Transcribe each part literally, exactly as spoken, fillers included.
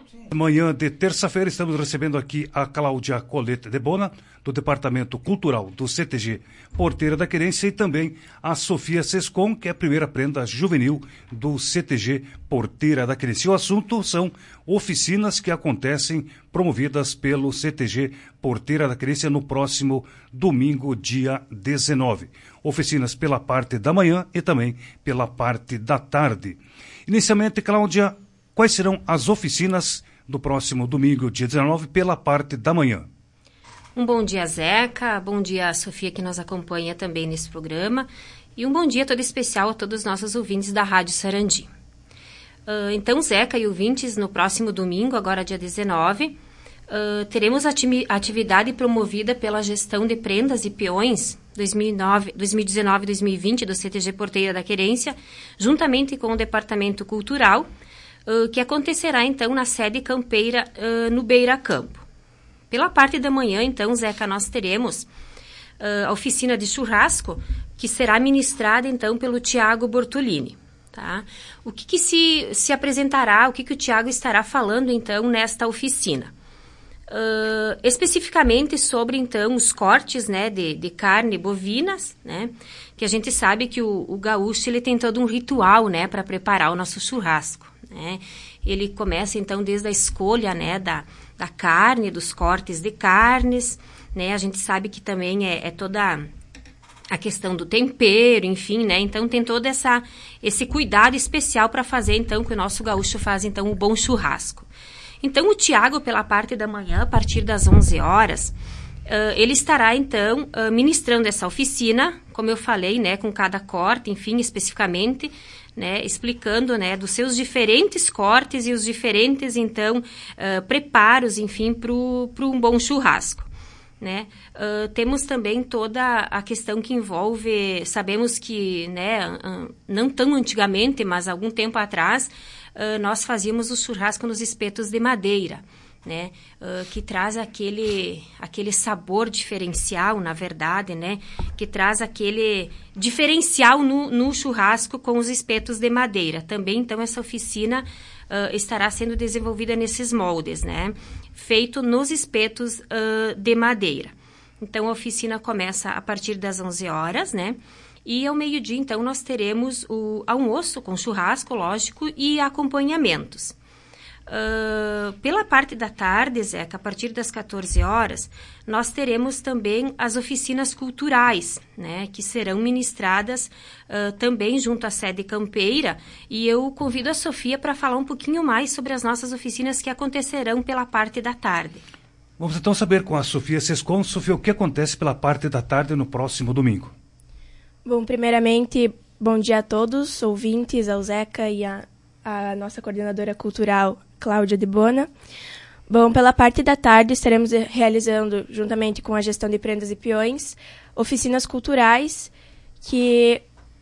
Manhã de terça-feira estamos recebendo aqui a Cláudia Colette de Bona, do Departamento Cultural do C T G Porteira da Querência, e também a Sofia Sescon, que é a primeira prenda juvenil do C T G Porteira da Querência. O assunto são oficinas que acontecem promovidas pelo C T G Porteira da Querência no próximo domingo, dia dezenove. Oficinas pela parte da manhã e também pela parte da tarde. Inicialmente, Cláudia, quais serão as oficinas do próximo domingo, dia dezenove, pela parte da manhã? Um bom dia, Zeca. Bom dia a Sofia, que nos acompanha também nesse programa. E um bom dia todo especial a todos os nossos ouvintes da Rádio Sarandi. Uh, então, Zeca e ouvintes, no próximo domingo, agora dia dezenove, uh, teremos ati- atividade promovida pela Gestão de Prendas e Peões dois mil e nove, dois mil e dezenove e dois mil e vinte do C T G Porteira da Querência, juntamente com o Departamento Cultural, Uh, que acontecerá, então, na sede campeira uh, no Beira Campo. Pela parte da manhã, então, Zeca, nós teremos uh, a oficina de churrasco, que será ministrada, então, pelo Tiago Bortolini. Tá? O que, que se, se apresentará, o que, que o Tiago estará falando, então, nesta oficina? Uh, especificamente sobre, então, os cortes, né, de, de carne bovinas, né, que a gente sabe que o, o gaúcho, ele tem todo um ritual, né, para preparar o nosso churrasco. Né? Ele começa, então, desde a escolha, né, da, da carne, dos cortes de carnes, né? A gente sabe que também é, é toda a questão do tempero, enfim, né? Então, tem todo essa, esse cuidado especial para fazer, então, que o nosso gaúcho faz, então, um bom churrasco. Então, o Tiago, pela parte da manhã, a partir das onze horas, uh, ele estará, então, uh, ministrando essa oficina, como eu falei, né, com cada corte, enfim, especificamente, né, explicando, né, dos seus diferentes cortes e os diferentes, então, uh, preparos, enfim, para um bom churrasco. Né? Uh, temos também toda a questão que envolve, sabemos que, né, uh, não tão antigamente, mas algum tempo atrás, uh, nós fazíamos o churrasco nos espetos de madeira, né, uh, que traz aquele, aquele sabor diferencial, na verdade, né, que traz aquele diferencial no, no churrasco com os espetos de madeira. Também, então, essa oficina uh, estará sendo desenvolvida nesses moldes, né, feito nos espetos uh, de madeira. Então, a oficina começa a partir das onze horas, né, e ao meio-dia, então, nós teremos o almoço com churrasco, lógico, e acompanhamentos. Uh, pela parte da tarde, Zeca, a partir das quatorze horas, nós teremos também as oficinas culturais, né, que serão ministradas uh, também junto à sede campeira, e eu convido a Sofia para falar um pouquinho mais sobre as nossas oficinas que acontecerão pela parte da tarde. Vamos então saber com a Sofia Sescon. Sofia, o que acontece pela parte da tarde no próximo domingo? Bom, primeiramente, bom dia a todos, ouvintes, ao Zeca e a, a nossa coordenadora cultural, Cláudia de Bona. Bom, pela parte da tarde estaremos realizando, juntamente com a Gestão de Prendas e Peões, oficinas culturais que,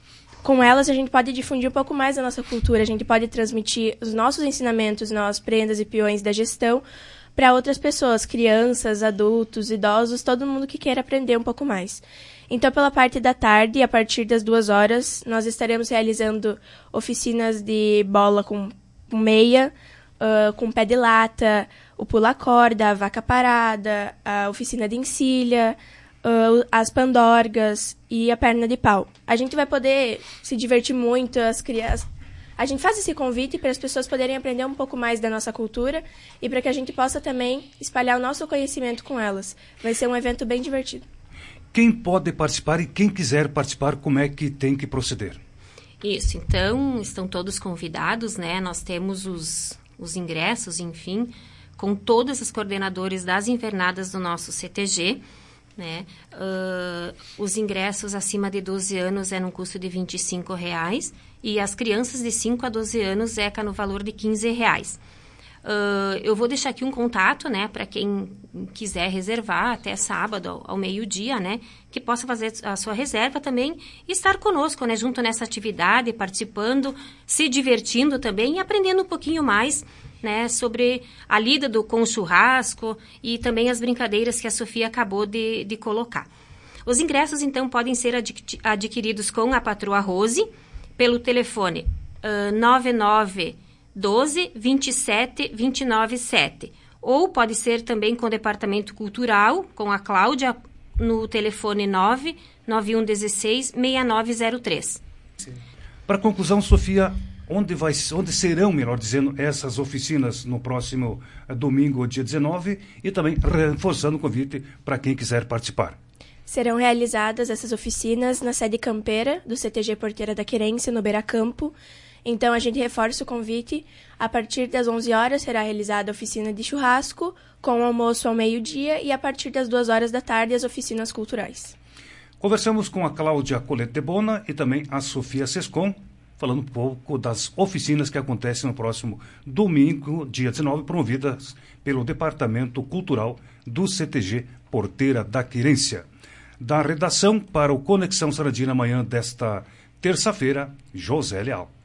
com elas, a gente pode difundir um pouco mais a nossa cultura, a gente pode transmitir os nossos ensinamentos, nós, prendas e peões da gestão, para outras pessoas, crianças, adultos, idosos, todo mundo que queira aprender um pouco mais. Então, pela parte da tarde, a partir das duas horas, nós estaremos realizando oficinas de bola com, com meia, Uh, com pé de lata, o pula-corda, a vaca parada, a oficina de encilha, uh, as pandorgas e a perna de pau. A gente vai poder se divertir muito, as crianças. A gente faz esse convite para as pessoas poderem aprender um pouco mais da nossa cultura e para que a gente possa também espalhar o nosso conhecimento com elas. Vai ser um evento bem divertido. Quem pode participar e quem quiser participar, como é que tem que proceder? Isso, então, estão todos convidados, né? Nós temos os... os ingressos, enfim, com todas as coordenadoras das invernadas do nosso C T G, né? Uh, os ingressos acima de doze anos é no custo de vinte e cinco reais e as crianças de cinco a doze anos é no valor de quinze reais. Uh, eu vou deixar aqui um contato, né, para quem quiser reservar até sábado ao, ao meio-dia, né, que possa fazer a sua reserva também e estar conosco, né, junto nessa atividade, participando, se divertindo também e aprendendo um pouquinho mais, né, sobre a lida do, com o churrasco e também as brincadeiras que a Sofia acabou de, de colocar. Os ingressos, então, podem ser adqu- adquiridos com a patroa Rose pelo telefone uh, nove nove doze, vinte e sete, vinte e nove, sete. Ou pode ser também com o Departamento Cultural, com a Cláudia, no telefone nove nove um um seis, seis nove zero três. Para conclusão, Sofia, onde, vai, onde serão, melhor dizendo, essas oficinas no próximo eh, domingo, dia dezenove, e também reforçando o convite para quem quiser participar? Serão realizadas essas oficinas na sede campeira do C T G Porteira da Querência, no Beiracampo. Então, a gente reforça o convite. A partir das onze horas será realizada a oficina de churrasco, com o almoço ao meio-dia, e a partir das duas horas da tarde, as oficinas culturais. Conversamos com a Cláudia Colette de Bona e também a Sofia Sescon, falando um pouco das oficinas que acontecem no próximo domingo, dia dezenove, promovidas pelo Departamento Cultural do C T G Porteira da Querência. Da redação para o Conexão Sarandi na manhã desta terça-feira, José Leal.